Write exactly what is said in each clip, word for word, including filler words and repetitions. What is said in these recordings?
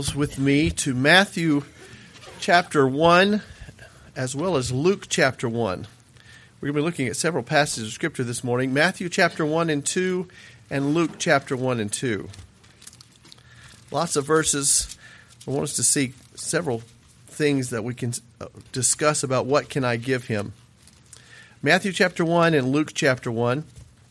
With me to Matthew chapter one as well as Luke chapter one. We're going to be looking at several passages of Scripture this morning. Matthew chapter one and two and Luke chapter one and two. Lots of verses. I want us to see several things that we can discuss about what can I give him. Matthew chapter one and Luke chapter one.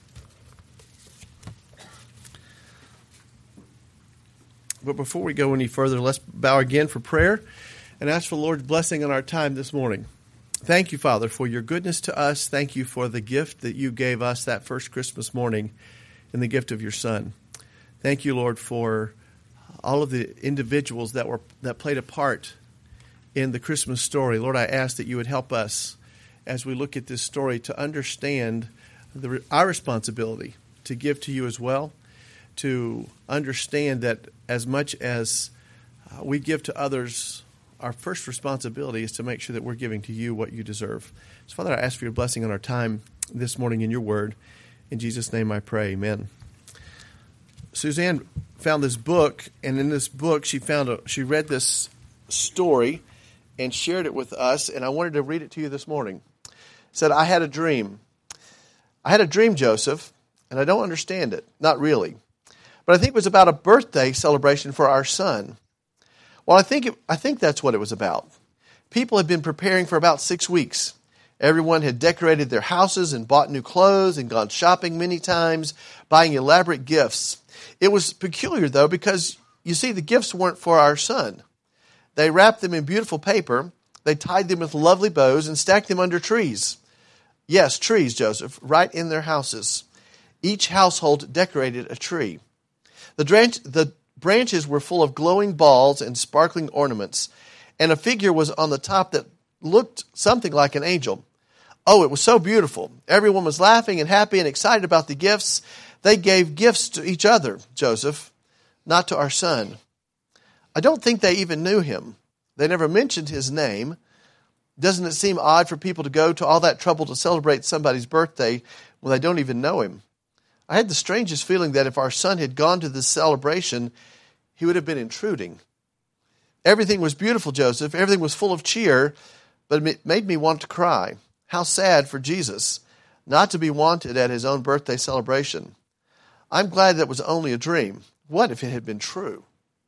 But before we go any further, let's bow again for prayer and ask for the Lord's blessing on our time this morning. Thank you, Father, for your goodness to us. Thank you for the gift that you gave us that first Christmas morning in the gift of your Son. Thank you, Lord, for all of the individuals that were that played a part in the Christmas story. Lord, I ask that you would help us as we look at this story to understand the, our responsibility to give to you as well, to understand that as much as uh, we give to others, our first responsibility is to make sure that we're giving to you what you deserve. So, Father, I ask for your blessing on our time this morning in your word. In Jesus' name I pray, amen. Suzanne found this book, and in this book she found a, she read this story and shared it with us, and I wanted to read it to you this morning. It said, I had a dream. I had a dream, Joseph, and I don't understand it. Not really. But I think it was about a birthday celebration for our son. Well, I think it, I think that's what it was about. People had been preparing for about six weeks. Everyone had decorated their houses and bought new clothes and gone shopping many times, buying elaborate gifts. It was peculiar, though, because, you see, the gifts weren't for our son. They wrapped them in beautiful paper, they tied them with lovely bows, and stacked them under trees. Yes, trees, Joseph, right in their houses. Each household decorated a tree. The, branch, the branches were full of glowing balls and sparkling ornaments, and a figure was on the top that looked something like an angel. Oh, it was so beautiful. Everyone was laughing and happy and excited about the gifts. They gave gifts to each other, Joseph, not to our son. I don't think they even knew him. They never mentioned his name. Doesn't it seem odd for people to go to all that trouble to celebrate somebody's birthday when they don't even know him? I had the strangest feeling that if our son had gone to this celebration, he would have been intruding. Everything was beautiful, Joseph. Everything was full of cheer, but it made me want to cry. How sad for Jesus not to be wanted at his own birthday celebration. I'm glad that was only a dream. What if it had been true?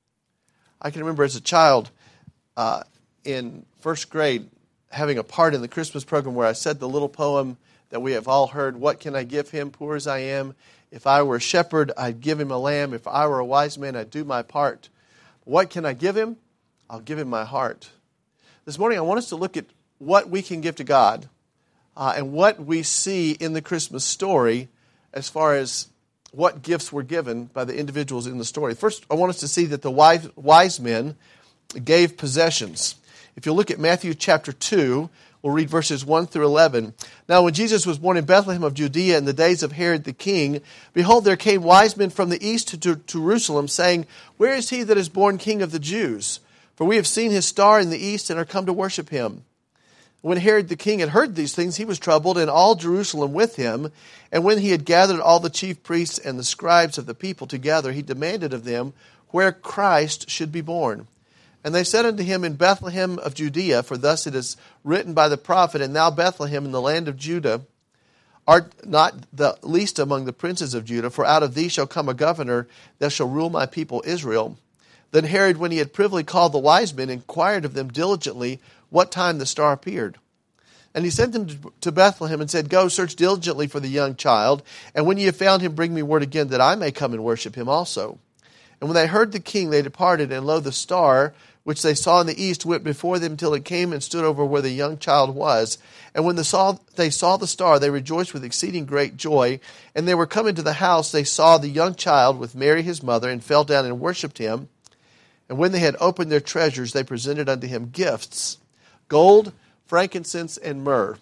I can remember as a child uh, in first grade having a part in the Christmas program where I said the little poem that we have all heard, what can I give him, poor as I am? If I were a shepherd, I'd give him a lamb. If I were a wise man, I'd do my part. What can I give him? I'll give him my heart. This morning, I want us to look at what we can give to God uh, and what we see in the Christmas story as far as what gifts were given by the individuals in the story. First, I want us to see that the wise, wise men gave possessions. If you look at Matthew chapter two, we'll read verses one through eleven. Now, when Jesus was born in Bethlehem of Judea in the days of Herod the king, behold, there came wise men from the east to Jerusalem, saying, Where is he that is born King of the Jews? For we have seen his star in the east and are come to worship him. When Herod the king had heard these things, he was troubled, and all Jerusalem with him. And when he had gathered all the chief priests and the scribes of the people together, he demanded of them where Christ should be born. And they said unto him, In Bethlehem of Judea, for thus it is written by the prophet, And thou, Bethlehem, in the land of Judah, art not the least among the princes of Judah, for out of thee shall come a governor that shall rule my people Israel. Then Herod, when he had privily called the wise men, inquired of them diligently what time the star appeared. And he sent them to Bethlehem and said, Go, search diligently for the young child, and when ye have found him, bring me word again, that I may come and worship him also. And when they heard the king, they departed, and lo, the star which they saw in the east went before them till it came and stood over where the young child was. And when the saw, they saw the star, they rejoiced with exceeding great joy. And they were come into the house, they saw the young child with Mary his mother, and fell down and worshipped him. And when they had opened their treasures, they presented unto him gifts, gold, frankincense, and myrrh.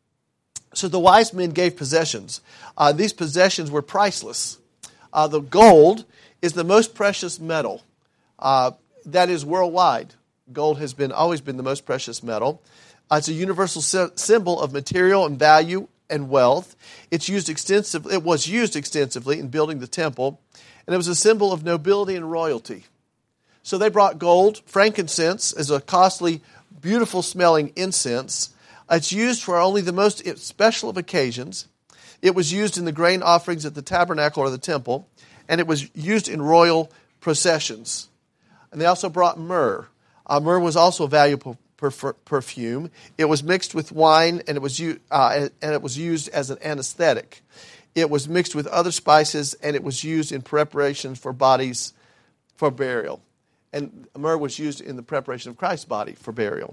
So the wise men gave possessions. Uh, these possessions were priceless. Uh, the gold is the most precious metal. Uh, that is worldwide. Gold has been always been the most precious metal. Uh, it's a universal sy- symbol of material and value and wealth. It's used extensively. It was used extensively in building the temple, and it was a symbol of nobility and royalty. So they brought gold. Frankincense is a costly, beautiful smelling incense. It's used for only the most special of occasions. It was used in the grain offerings at the tabernacle or the temple, and it was used in royal processions. And they also brought myrrh. Uh, myrrh was also a valuable perf- perfume. It was mixed with wine, and it was u- uh, and it was used as an anesthetic. It was mixed with other spices, and it was used in preparations for bodies for burial. And myrrh was used in the preparation of Christ's body for burial.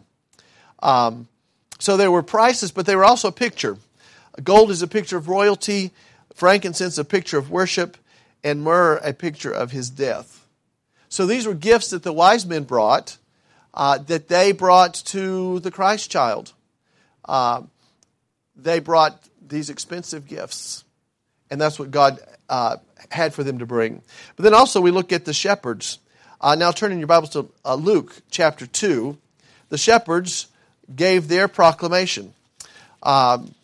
Um, so there were prices, but they were also a picture. Gold is a picture of royalty, frankincense a picture of worship, and myrrh a picture of his death. So these were gifts that the wise men brought, uh, that they brought to the Christ child. Uh, they brought these expensive gifts, and that's what God uh, had for them to bring. But then also we look at the shepherds. Uh, now turn in your Bibles to uh, Luke chapter two. The shepherds gave their proclamation. Um,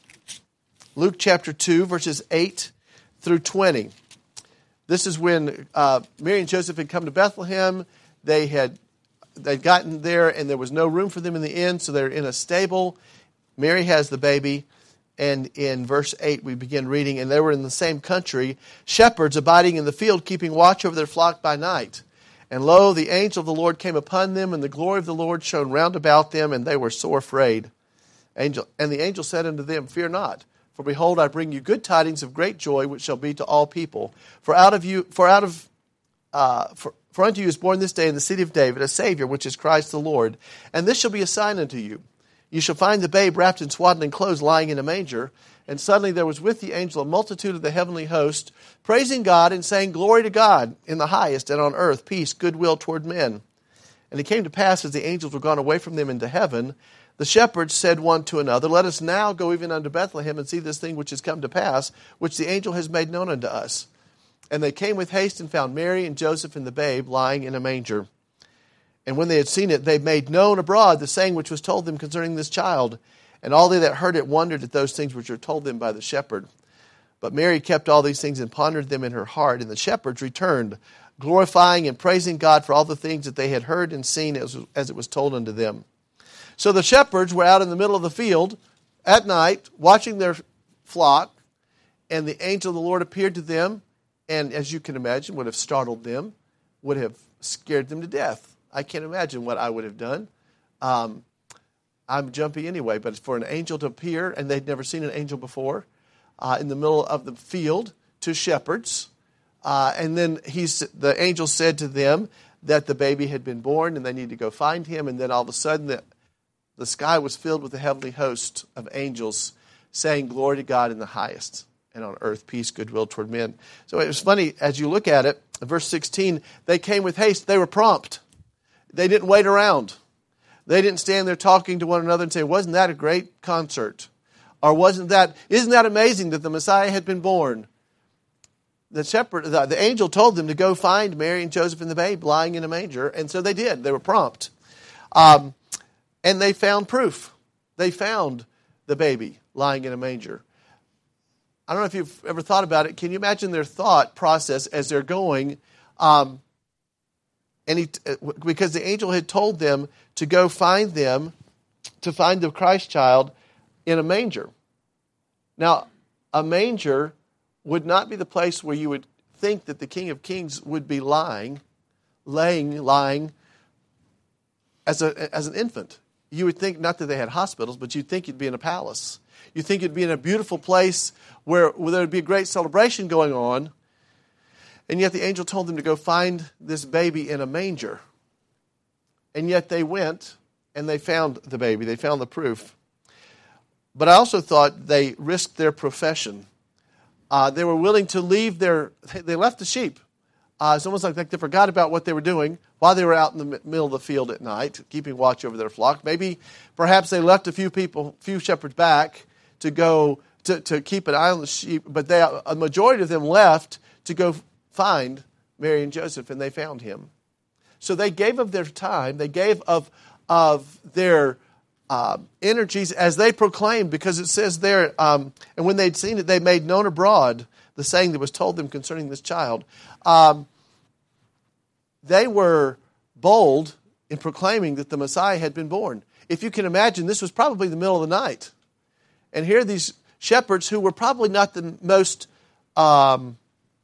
Luke chapter two, verses eight through twenty. This is when uh, Mary and Joseph had come to Bethlehem. They had they'd gotten there, and there was no room for them in the inn, so they're in a stable. Mary has the baby, and in verse eight we begin reading, and they were in the same country, shepherds abiding in the field, keeping watch over their flock by night. And lo, the angel of the Lord came upon them, and the glory of the Lord shone round about them, and they were sore afraid. Angel, and the angel said unto them, Fear not, for behold, I bring you good tidings of great joy, which shall be to all people. For out of you, for out of, uh, for, for unto you is born this day in the city of David a Savior, which is Christ the Lord. And this shall be a sign unto you: you shall find the babe wrapped in swaddling clothes, lying in a manger. And suddenly there was with the angel a multitude of the heavenly host, praising God and saying, Glory to God in the highest, and on earth peace, goodwill toward men. And it came to pass, as the angels were gone away from them into heaven, the shepherds said one to another, Let us now go even unto Bethlehem, and see this thing which is come to pass, which the angel has made known unto us. And they came with haste and found Mary and Joseph and the babe lying in a manger. And when they had seen it, they made known abroad the saying which was told them concerning this child. And all they that heard it wondered at those things which were told them by the shepherd. But Mary kept all these things and pondered them in her heart. And the shepherds returned, glorifying and praising God for all the things that they had heard and seen as, as it was told unto them. So the shepherds were out in the middle of the field at night, watching their flock, and the angel of the Lord appeared to them, and as you can imagine, would have startled them, would have scared them to death. I can't imagine what I would have done. Um, I'm jumpy anyway, but for an angel to appear, and they'd never seen an angel before, uh, in the middle of the field to shepherds, uh, and then he's, the angel said to them that the baby had been born, and they need to go find him, and then all of a sudden the, the sky was filled with the heavenly host of angels saying, Glory to God in the highest, and on earth peace, goodwill toward men. So it was funny, as you look at it, verse sixteen, they came with haste, they were prompt. They didn't wait around. They didn't stand there talking to one another and say, wasn't that a great concert? Or wasn't that, isn't that amazing that the Messiah had been born? The shepherd, the, the angel told them to go find Mary and Joseph and the babe lying in a manger. And so they did. They were prompt. Um, and they found proof. They found the baby lying in a manger. I don't know if you've ever thought about it. Can you imagine their thought process as they're going? Um, And he, because the angel had told them to go find them, to find the Christ child in a manger. Now, a manger would not be the place where you would think that the King of Kings would be lying, laying, lying as a as an infant. You would think not that they had hospitals, but you'd think he'd be in a palace. You'd think he'd be in a beautiful place where, where there would be a great celebration going on. And yet the angel told them to go find this baby in a manger. And yet they went and they found the baby. They found the proof. But I also thought they risked their profession. Uh, they were willing to leave their, they left the sheep. Uh, it's almost like they forgot about what they were doing while they were out in the middle of the field at night, keeping watch over their flock. Maybe, perhaps they left a few people, few shepherds back to go, to, to keep an eye on the sheep. But they, a majority of them left to go find Mary and Joseph, and they found him. So they gave of their time, they gave of, of their uh, energies as they proclaimed, because it says there, um, and when they'd seen it, they made known abroad the saying that was told them concerning this child. Um, they were bold in proclaiming that the Messiah had been born. If you can imagine, this was probably the middle of the night. And here are these shepherds who were probably not the most um,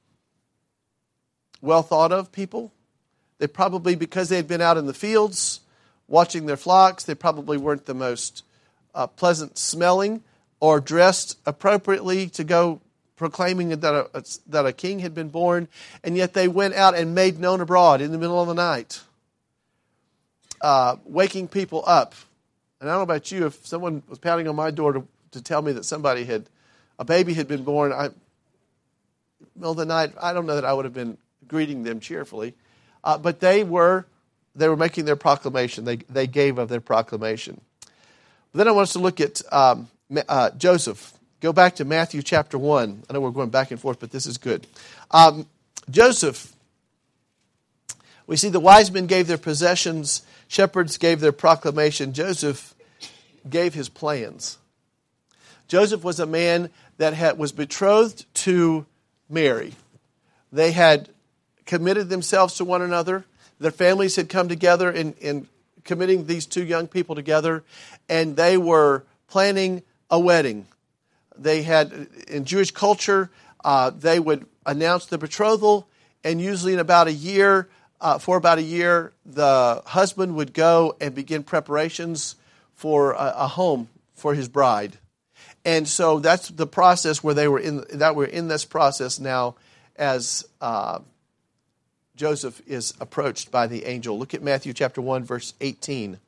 well thought of people. They probably, because they had been out in the fields watching their flocks, they probably weren't the most uh, pleasant smelling or dressed appropriately to go proclaiming that a, that a king had been born. And yet they went out and made known abroad in the middle of the night, uh, waking people up. And I don't know about you, if someone was pounding on my door to, to tell me that somebody had, a baby had been born, I, middle of the night, I don't know that I would have been greeting them cheerfully. Uh, but they were they were making their proclamation. They they gave of their proclamation. But then I want us to look at um, uh, Joseph. Go back to Matthew chapter one. I know we're going back and forth, but this is good. Um, Joseph, we see the wise men gave their possessions, shepherds gave their proclamation. Joseph gave his plans. Joseph was a man that had, was betrothed to Mary. They had committed themselves to one another. Their families had come together in, in committing these two young people together, and they were planning a wedding. They had, in Jewish culture, uh, they would announce the betrothal, and usually in about a year, uh, for about a year, the husband would go and begin preparations for a, a home for his bride. And so that's the process where they were in, that we're in this process now as uh, Joseph is approached by the angel. Look at Matthew chapter one, verse eighteen.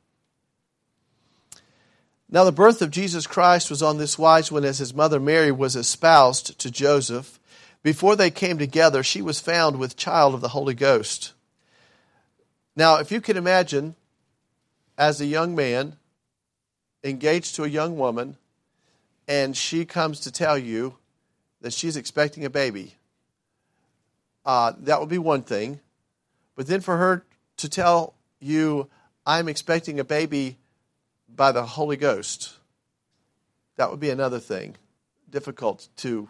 Now the birth of Jesus Christ was on this wise when, as his mother Mary was espoused to Joseph, before they came together, she was found with child of the Holy Ghost. Now, if you can imagine, as a young man engaged to a young woman, and she comes to tell you that she's expecting a baby, Uh, that would be one thing. But then for her to tell you, I'm expecting a baby by the Holy Ghost, that would be another thing. Difficult to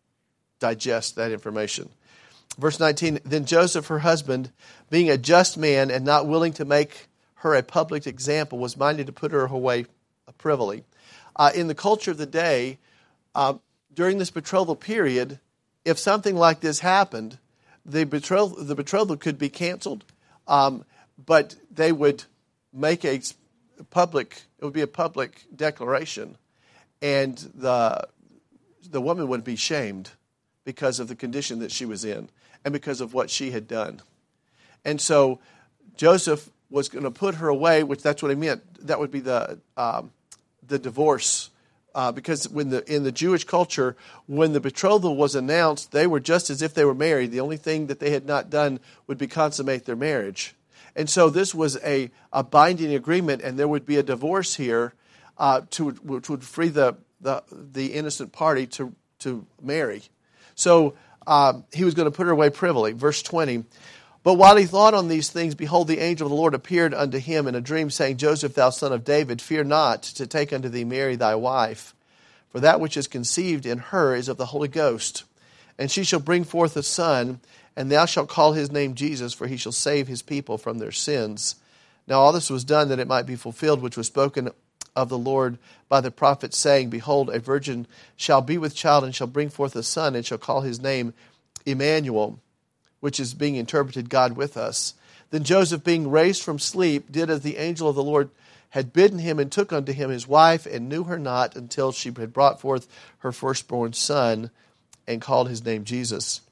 digest that information. Verse nineteen, then Joseph, her husband, being a just man and not willing to make her a public example, was minded to put her away privily. Uh, in the culture of the day, uh, during this betrothal period, if something like this happened, The betrothal, the betrothal could be canceled, um, but they would make a public, it would be a public declaration, and the the woman would be shamed because of the condition that she was in and because of what she had done. And so Joseph was going to put her away, which that's what he meant. That would be the um, the divorce. Uh, because when the in the Jewish culture, when the betrothal was announced, they were just as if they were married. The only thing that they had not done would be consummate their marriage. And so this was a, a binding agreement, and there would be a divorce here uh, to which would free the, the, the innocent party to, to marry. So um, he was going to put her away privily. Verse twenty, but while he thought on these things, behold, the angel of the Lord appeared unto him in a dream, saying, Joseph, thou son of David, fear not to take unto thee Mary thy wife, for that which is conceived in her is of the Holy Ghost. And she shall bring forth a son, and thou shalt call his name Jesus, for he shall save his people from their sins. Now all this was done that it might be fulfilled, which was spoken of the Lord by the prophet, saying, behold, a virgin shall be with child, and shall bring forth a son, and shall call his name Emmanuel, which is being interpreted, God with us. Then Joseph, being raised from sleep, did as the angel of the Lord had bidden him, and took unto him his wife, and knew her not until she had brought forth her firstborn son, and called his name Jesus.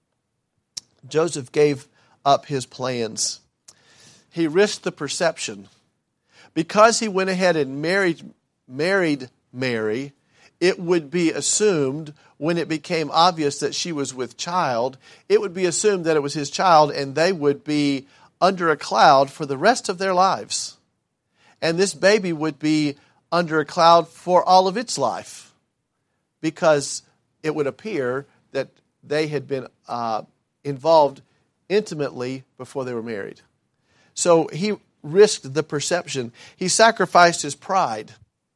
Joseph gave up his plans. He risked the perception. Because he went ahead and married, married Mary, it would be assumed when it became obvious that she was with child, it would be assumed that it was his child, and they would be under a cloud for the rest of their lives. And this baby would be under a cloud for all of its life, because it would appear that they had been uh, involved intimately before they were married. So he risked the perception. He sacrificed his pride.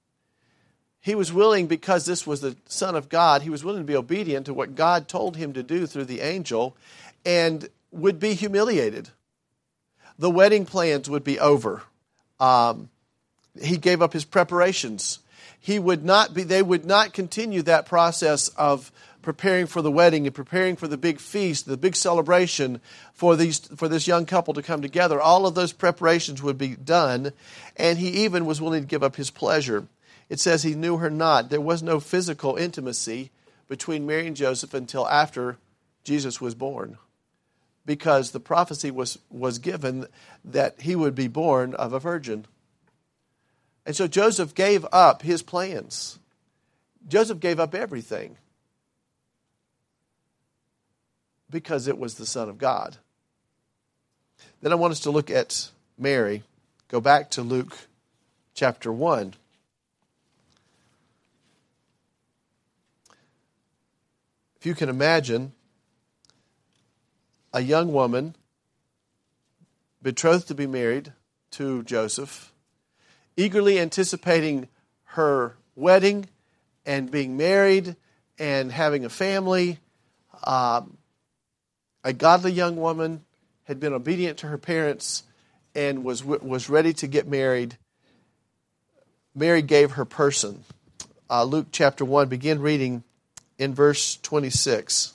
He was willing, because this was the Son of God, he was willing to be obedient to what God told him to do through the angel, and would be humiliated. the wedding plans would be over. Um, he gave up his preparations. He would not be, they would not continue that process of preparing for the wedding and preparing for the big feast, the big celebration for these for this young couple to come together. All of those preparations would be done, and he even was willing to give up his pleasure. It says he knew her not. There was no physical intimacy between Mary and Joseph until after Jesus was born, because the prophecy was, was given that he would be born of a virgin. And so Joseph gave up his plans. Joseph gave up everything because it was the Son of God. Then I want us to look at Mary. Go back to Luke chapter one. If you can imagine a young woman betrothed to be married to Joseph, eagerly anticipating her wedding and being married and having a family. Um, a godly young woman had been obedient to her parents and was was ready to get married. Mary gave her person. Uh, Luke chapter one, begin reading in verse twenty-six.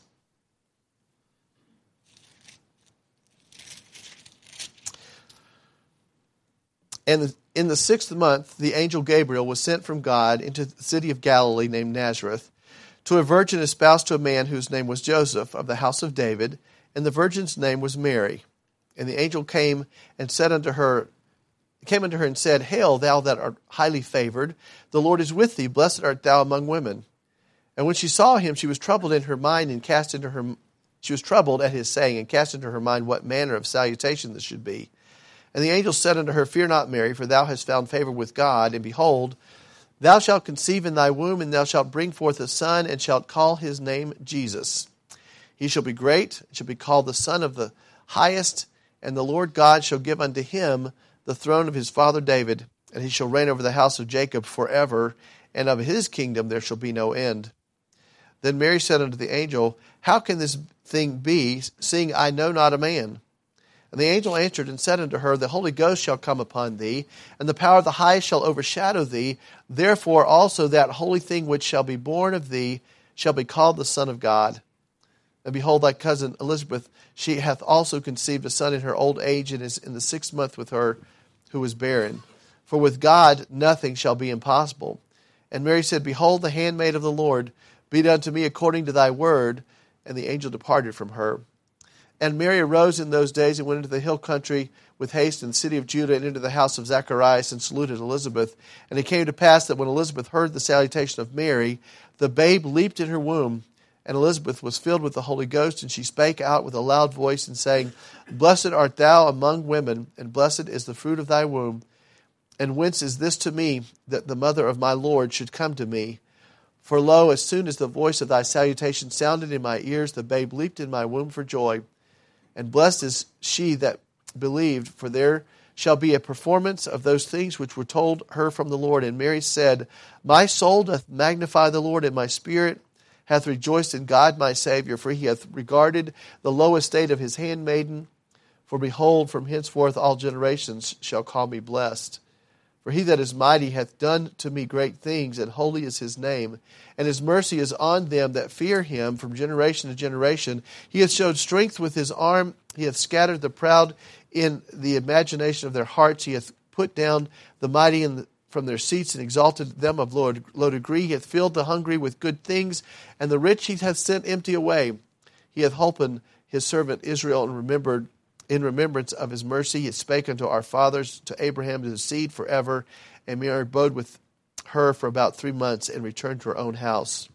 And in the sixth month, the angel Gabriel was sent from God into the city of Galilee named Nazareth to a virgin espoused to a man whose name was Joseph of the house of David, and the virgin's name was Mary. And the angel came and said unto her, came unto her and said, Hail, thou that art highly favored, the Lord is with thee, blessed art thou among women. And when she saw him, she was troubled in her mind, and cast into her she was troubled at his saying, and cast into her mind what manner of salutation this should be. And the angel said unto her, Fear not, Mary, for thou hast found favor with God, and behold, thou shalt conceive in thy womb, and thou shalt bring forth a son, and shalt call his name Jesus. He shall be great, and shall be called the Son of the Highest, and the Lord God shall give unto him the throne of his father David, and he shall reign over the house of Jacob forever, and of his kingdom there shall be no end. Then Mary said unto the angel, How can this thing be, seeing I know not a man? And the angel answered and said unto her, The Holy Ghost shall come upon thee, and the power of the highest shall overshadow thee. Therefore also that holy thing which shall be born of thee shall be called the Son of God. And behold, thy cousin Elizabeth, she hath also conceived a son in her old age, and is in the sixth month with her who was barren. For with God nothing shall be impossible. And Mary said, Behold, the handmaid of the Lord, be it unto me according to thy word. And the angel departed from her. And Mary arose in those days and went into the hill country with haste in the city of Judah and into the house of Zacharias and saluted Elizabeth. And it came to pass that when Elizabeth heard the salutation of Mary, the babe leaped in her womb. And Elizabeth was filled with the Holy Ghost, and she spake out with a loud voice and saying, Blessed art thou among women, and blessed is the fruit of thy womb. And whence is this to me, that the mother of my Lord should come to me? For lo, as soon as the voice of thy salutation sounded in my ears, the babe leaped in my womb for joy. And blessed is she that believed, for there shall be a performance of those things which were told her from the Lord. And Mary said, My soul doth magnify the Lord, and my spirit hath rejoiced in God my Savior, for he hath regarded the low estate of his handmaiden. For behold, from henceforth all generations shall call me blessed. For he that is mighty hath done to me great things, and holy is his name. And his mercy is on them that fear him from generation to generation. He hath showed strength with his arm. He hath scattered the proud in the imagination of their hearts. He hath put down the mighty in the, from their seats, and exalted them of low, low degree. He hath filled the hungry with good things, and the rich he hath sent empty away. He hath holpen his servant Israel, and remembered in remembrance of his mercy. He spake unto our fathers, to Abraham, to his seed forever. And Mary abode with her for about three months and returned to her own house.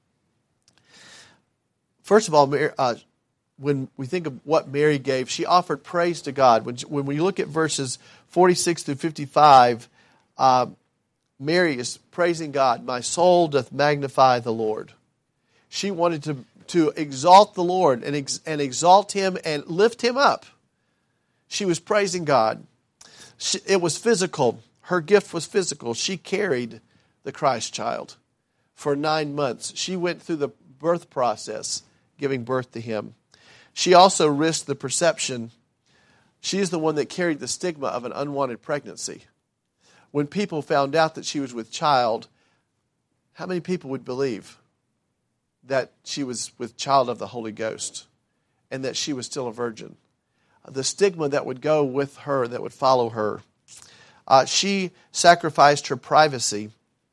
First of all, Mary, uh, when we think of what Mary gave, she offered praise to God. When, when we look at verses forty-six through fifty-five, uh, Mary is praising God. My soul doth magnify the Lord. She wanted to, to exalt the Lord and, ex, and exalt him and lift him up. She was praising God. She, it was physical. Her gift was physical. She carried the Christ child for nine months. She went through the birth process, giving birth to him. She also risked the perception She is the one that carried the stigma of an unwanted pregnancy. When people found out that she was with child, how many people would believe that she was with child of the Holy Ghost and that she was still a virgin? The stigma that would go with her, that would follow her. Uh, she sacrificed her privacy,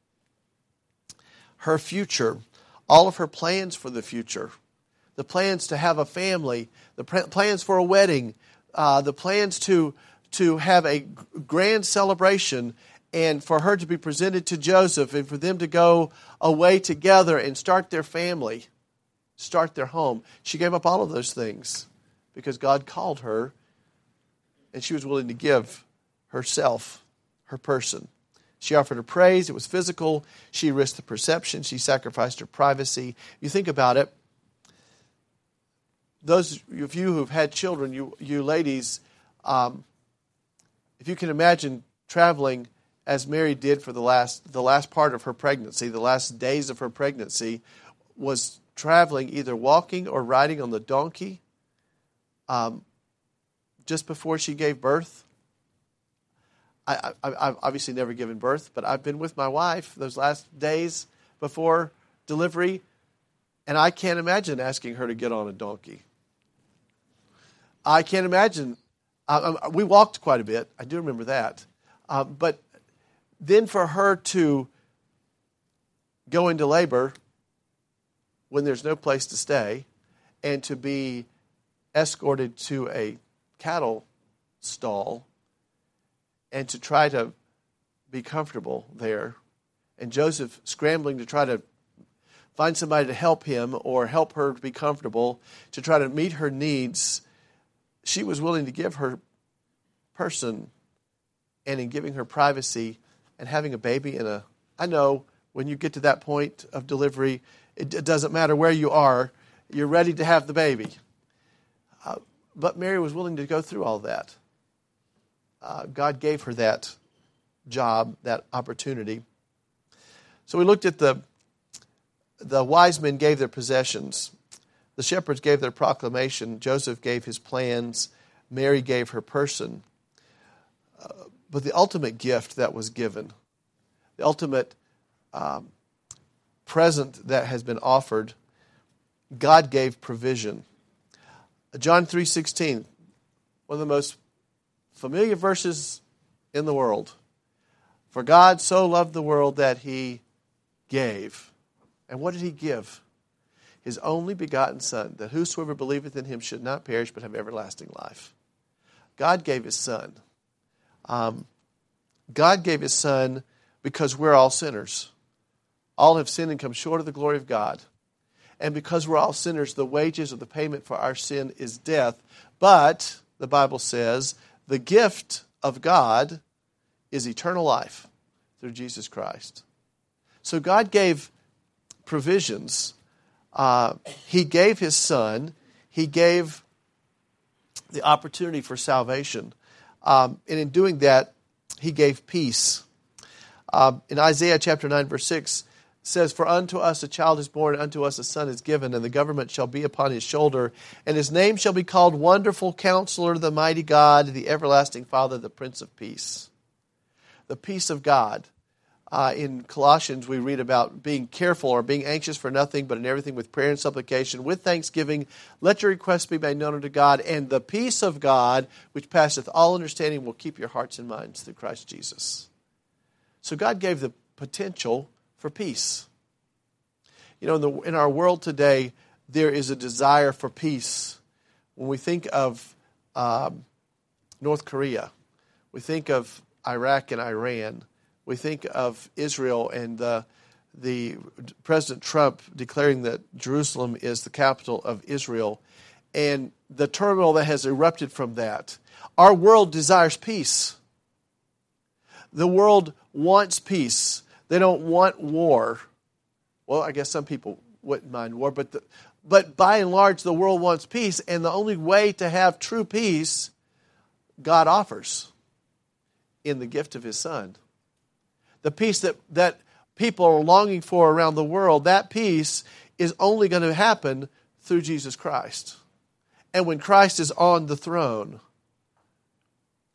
her future, all of her plans for the future, the plans to have a family, the plans for a wedding, uh, the plans to, to have a grand celebration, and for her to be presented to Joseph and for them to go away together and start their family, start their home. She gave up all of those things because God called her and she was willing to give herself, her person. She offered her praise. It was physical. She risked the perception. She sacrificed her privacy. You think about it. Those of you who've had children, you, you ladies, um, if you can imagine traveling as Mary did for the last the last part of her pregnancy, the last days of her pregnancy, was traveling either walking or riding on the donkey um, just before she gave birth. I, I, I've obviously never given birth, but I've been with my wife those last days before delivery, and I can't imagine asking her to get on a donkey. I can't imagine. Uh, we walked quite a bit. I do remember that. Uh, but then for her to go into labor when there's no place to stay and to be escorted to a cattle stall and to try to be comfortable there, and Joseph scrambling to try to find somebody to help him or help her to be comfortable, to try to meet her needs, she was willing to give her person, and in giving her privacy and having a baby in a, I know when you get to that point of delivery, it, it doesn't matter where you are, you're ready to have the baby. Uh, but Mary was willing to go through all that. Uh, God gave her that job, that opportunity. So we looked at the the wise men gave their possessions. The shepherds gave their proclamation. Joseph gave his plans. Mary gave her person. Uh, but the ultimate gift that was given, the ultimate um, present that has been offered, God gave provision. John three sixteen, one of the most familiar verses in the world. For God so loved the world that He gave. And what did He give? His only begotten Son, that whosoever believeth in Him should not perish but have everlasting life. God gave His Son. Um, God gave His Son because we're all sinners. All have sinned and come short of the glory of God. And because we're all sinners, the wages of the payment for our sin is death. But, the Bible says, the gift of God is eternal life through Jesus Christ. So God gave provisions. Uh, he gave His Son. He gave the opportunity for salvation. Um, and in doing that, He gave peace. Uh, in Isaiah chapter nine, verse six, says, For unto us a child is born, unto us a son is given, and the government shall be upon His shoulder, and His name shall be called Wonderful Counselor, the Mighty God, the Everlasting Father, the Prince of Peace. The peace of God. Uh, in Colossians, we read about being careful or being anxious for nothing, but in everything with prayer and supplication, with thanksgiving, let your requests be made known unto God, and the peace of God, which passeth all understanding, will keep your hearts and minds through Christ Jesus. So God gave the potential for peace. You know, in, the, in our world today, there is a desire for peace. When we think of um, North Korea, we think of Iraq and Iran, we think of Israel and the, the President Trump declaring that Jerusalem is the capital of Israel, and the turmoil that has erupted from that. Our world desires peace. The world wants peace. They don't want war. Well, I guess some people wouldn't mind war, but the, but by and large, the world wants peace, and the only way to have true peace, God offers in the gift of His Son. The peace that, that people are longing for around the world, that peace is only going to happen through Jesus Christ. And when Christ is on the throne,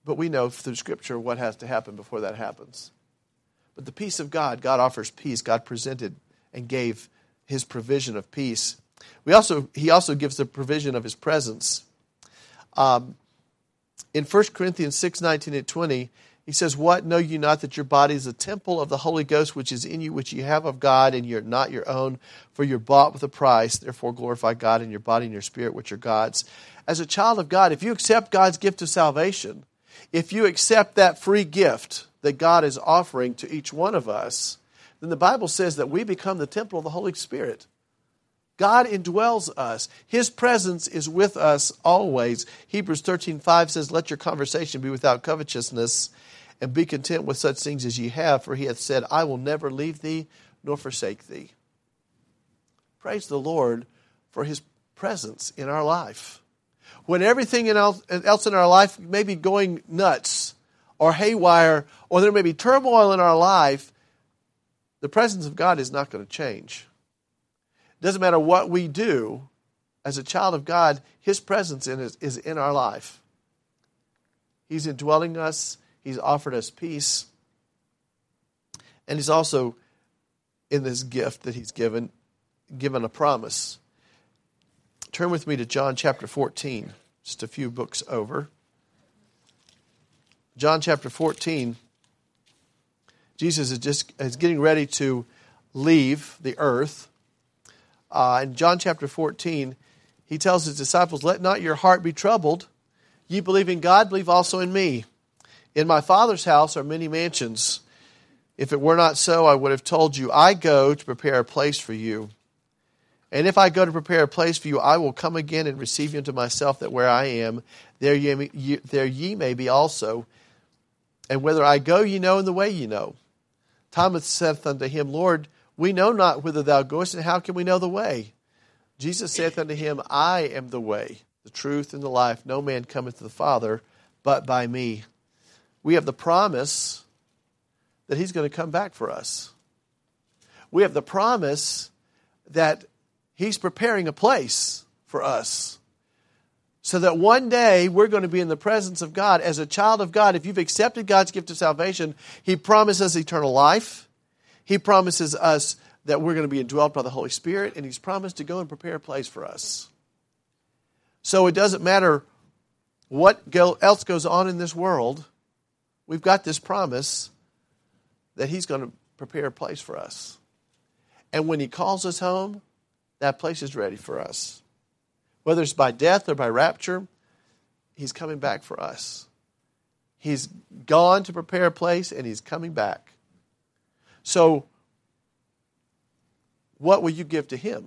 But we know through Scripture what has to happen before that happens. But the peace of God, God offers peace. God presented and gave his provision of peace. We also He also gives the provision of his presence. Um, in First Corinthians six, nineteen and twenty, he says, "What, know you not that your body is a temple of the Holy Ghost, which is in you, which you have of God, and you're not your own, for you're bought with a price. Therefore glorify God in your body and your spirit, which are God's." As a child of God, if you accept God's gift of salvation, if you accept that free gift that God is offering to each one of us, then the Bible says that we become the temple of the Holy Spirit. God indwells us. His presence is with us always. Hebrews thirteen five says, "Let your conversation be without covetousness, and be content with such things as ye have, for he hath said, I will never leave thee nor forsake thee." Praise the Lord for his presence in our life. When everything else in our life may be going nuts or haywire, or there may be turmoil in our life, the presence of God is not going to change. It doesn't matter what we do. As a child of God, his presence in is, is in our life. He's indwelling us. He's offered us peace. And he's also, in this gift that he's given, given a promise. Turn with me to John chapter fourteen, just a few books over. John chapter fourteen, Jesus is just is getting ready to leave the earth. Uh, in John chapter fourteen, he tells his disciples, "Let not your heart be troubled. Ye believe in God, believe also in me. In my Father's house are many mansions. If it were not so, I would have told you, I go to prepare a place for you. And if I go to prepare a place for you, I will come again and receive you unto myself, that where I am, there ye, ye, there ye may be also. And whither I go, ye know, and the way ye know." Thomas saith unto him, "Lord, we know not whither thou goest, and how can we know the way?" Jesus saith unto him, "I am the way, the truth, and the life. No man cometh to the Father but by me." We have the promise that he's going to come back for us. We have the promise that he's preparing a place for us, so that one day we're going to be in the presence of God. As a child of God, if you've accepted God's gift of salvation, he promises eternal life. He promises us that we're going to be indwelt by the Holy Spirit, and he's promised to go and prepare a place for us. So it doesn't matter what else goes on in this world, we've got this promise that he's going to prepare a place for us. And when he calls us home, that place is ready for us. Whether it's by death or by rapture, he's coming back for us. He's gone to prepare a place, and he's coming back. So, what will you give to him?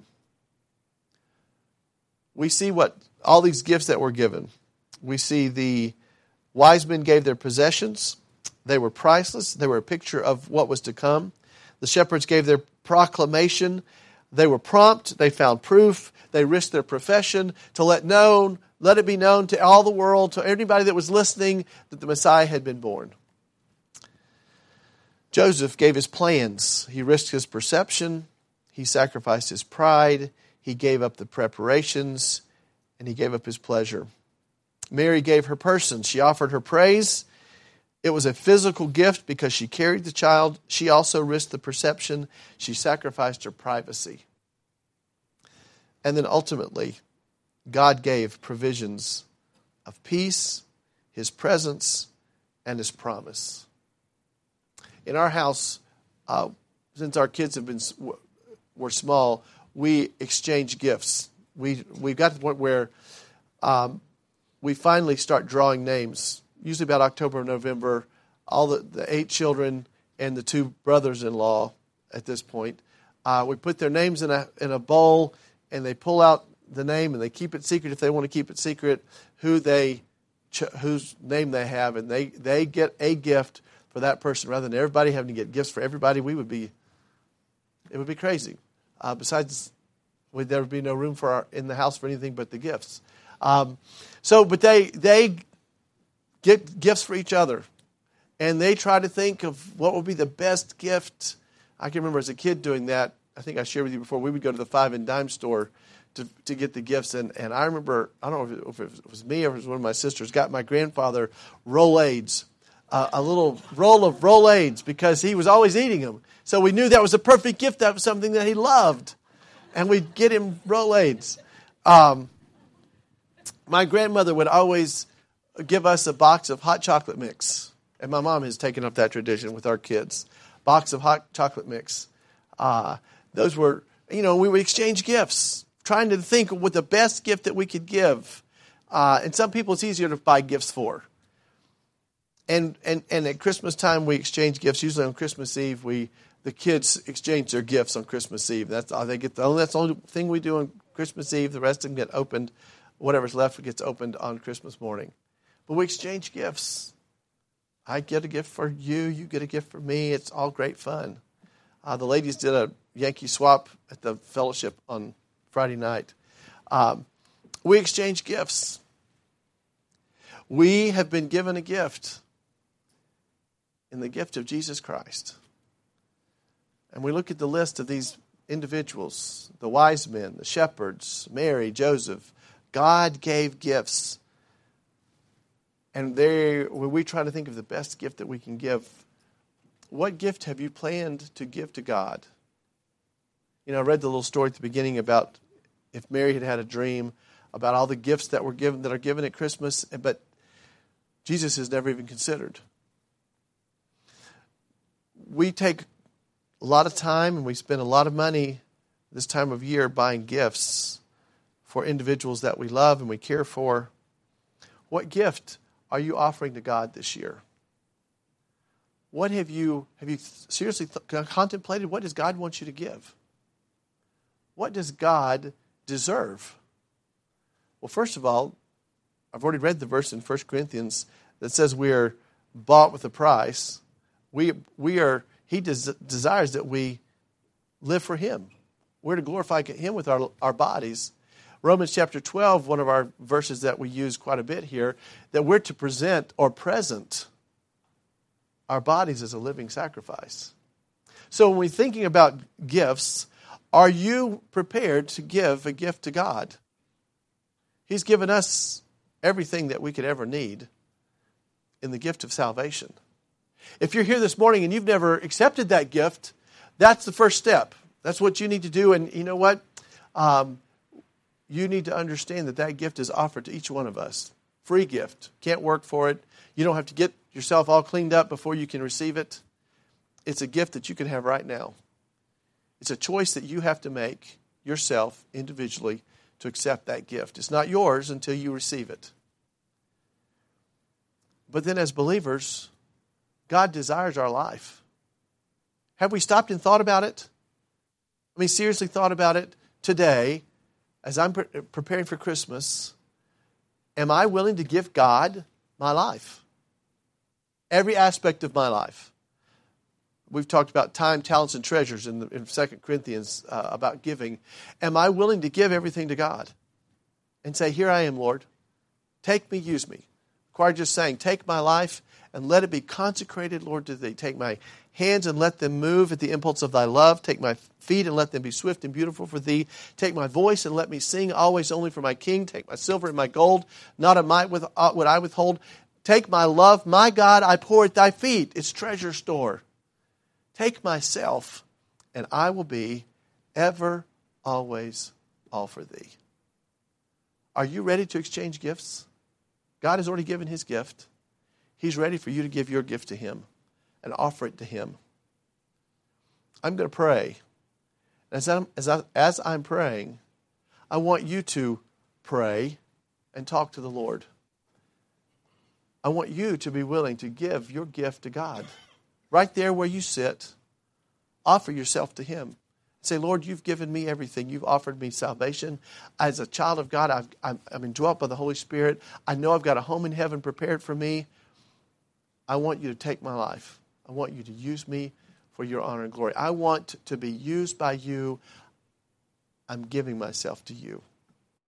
We see what all these gifts that were given. We see the wise men gave their possessions. They were priceless. They were a picture of what was to come. The shepherds gave their proclamation. They were prompt. They found proof. They risked their profession to let known, let it be known to all the world, to anybody that was listening, that the Messiah had been born. Joseph gave his plans. He risked his perception. He sacrificed his pride. He gave up the preparations, and he gave up his pleasure. Mary gave her person. She offered her praise. It was a physical gift because she carried the child. She also risked the perception. She sacrificed her privacy. And then ultimately, God gave provisions of peace, his presence, and his promise. In our house, uh, since our kids have been were small, we exchange gifts. We we got to the point where um, we finally start drawing names. Usually about October or November, all the, the eight children and the two brothers-in-law at this point, uh, we put their names in a in a bowl, and they pull out the name, and they keep it secret if they want to keep it secret, who they whose name they have, and they, they get a gift for that person rather than everybody having to get gifts for everybody. We would be, it would be crazy. Uh, besides, would there would be no room for our, in the house for anything but the gifts. Um, so, but they they get gifts for each other, and they try to think of what would be the best gift. I can remember as a kid doing that. I think I shared with you before. We would go to the five and dime store to, to get the gifts. And, and I remember, I don't know if it, if it was me or if it was one of my sisters, got my grandfather Rolaids, uh, a little roll of Rolaids, because he was always eating them. So we knew that was a perfect gift. That was something that he loved. And we'd get him Rolaids. Um, my grandmother would always give us a box of hot chocolate mix. And my mom has taken up that tradition with our kids. Box of hot chocolate mix. Uh, those were, you know, we would exchange gifts, trying to think of what the best gift that we could give. Uh, and some people it's easier to buy gifts for. And and and at Christmas time we exchange gifts. Usually on Christmas Eve, we the kids exchange their gifts on Christmas Eve. That's all they get. The only, that's the only thing we do on Christmas Eve. The rest of them get opened. Whatever's left gets opened on Christmas morning. But we exchange gifts. I get a gift for you. You get a gift for me. It's all great fun. Uh, the ladies did a Yankee swap at the fellowship on Friday night. Um, we exchange gifts. We have been given a gift in the gift of Jesus Christ. And we look at the list of these individuals, the wise men, the shepherds, Mary, Joseph. God gave gifts. And there, when we try to think of the best gift that we can give, what gift have you planned to give to God? You know, I read the little story at the beginning about if Mary had had a dream about all the gifts that were given, that are given at Christmas, but Jesus is never even considered. We take a lot of time and we spend a lot of money this time of year buying gifts for individuals that we love and we care for. What gift are you offering to God this year? What have you have you seriously th- contemplated? What does God want you to give? What does God deserve? Well, first of all, I've already read the verse in First Corinthians that says we are bought with a price. We we are. He des- desires that we live for Him. We're to glorify Him with our our bodies. Romans chapter twelve, one of our verses that we use quite a bit here, that we're to present or present our bodies as a living sacrifice. So when we're thinking about gifts, are you prepared to give a gift to God? He's given us everything that we could ever need in the gift of salvation. If you're here this morning and you've never accepted that gift, that's the first step. That's what you need to do. And you know what? Um, you need to understand that that gift is offered to each one of us. Free gift. Can't work for it. You don't have to get yourself all cleaned up before you can receive it. It's a gift that you can have right now. It's a choice that you have to make yourself individually to accept that gift. It's not yours until you receive it. But then as believers, God desires our life. Have we stopped and thought about it? I mean, seriously thought about it today as I'm pre- preparing for Christmas. Am I willing to give God my life? Every aspect of my life. We've talked about time, talents, and treasures in, the, in Second Corinthians uh, about giving. Am I willing to give everything to God? And say, here I am, Lord. Take me, use me. The choir just sang, take my life and let it be consecrated, Lord, to Thee. Take my hands and let them move at the impulse of Thy love. Take my feet and let them be swift and beautiful for Thee. Take my voice and let me sing always only for my King. Take my silver and my gold, not a mite with, uh, would I withhold. Take my love, my God, I pour at Thy feet. It's treasure store. Take myself, and I will be ever, always, all for Thee. Are you ready to exchange gifts? God has already given His gift. He's ready for you to give your gift to Him and offer it to Him. I'm going to pray. As I'm, as, I, as I'm praying, I want you to pray and talk to the Lord. I want you to be willing to give your gift to God. Right there where you sit, offer yourself to Him. Say, Lord, you've given me everything. You've offered me salvation. As a child of God, I've, I'm, I'm indwelt by the Holy Spirit. I know I've got a home in heaven prepared for me. I want you to take my life. I want you to use me for your honor and glory. I want to be used by you. I'm giving myself to you.